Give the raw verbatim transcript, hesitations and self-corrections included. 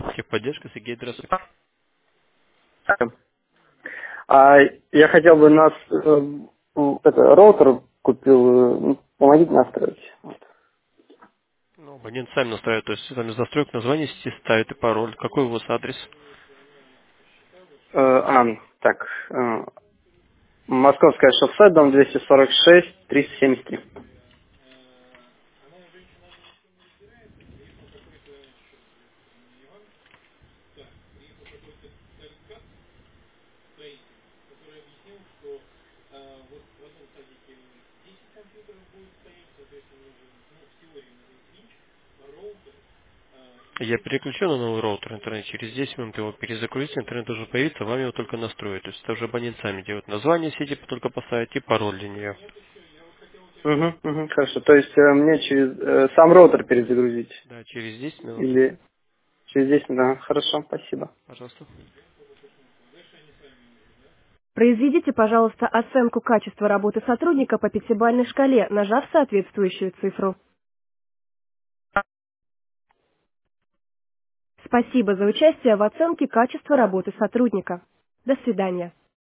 Техподдержка, Сергей, здравствуйте. А я хотел бы нас э, м, это, роутер купил, э, ну, помогите настроить. Вот. Ну, абонент сами настраивает, то есть сами настройку название сети ставит и пароль. Какой у вас адрес? Э, а, так, э, Московское шоссе, дом двести сорок шесть, триста семьдесят три. Я переключу на новый роутер интернет. Через десять минут его перезагрузить, интернет должен появиться, вам его только настроить. То есть это уже абонент сами делает. Название сети только поставить и пароль для нее. Угу, угу, хорошо. То есть э, мне через э, сам роутер перезагрузить? Да, через десять минут. Или через десять, да, хорошо, спасибо. Пожалуйста. Произведите, пожалуйста, оценку качества работы сотрудника по пятибалльной шкале, нажав соответствующую цифру. Спасибо за участие в оценке качества работы сотрудника. До свидания.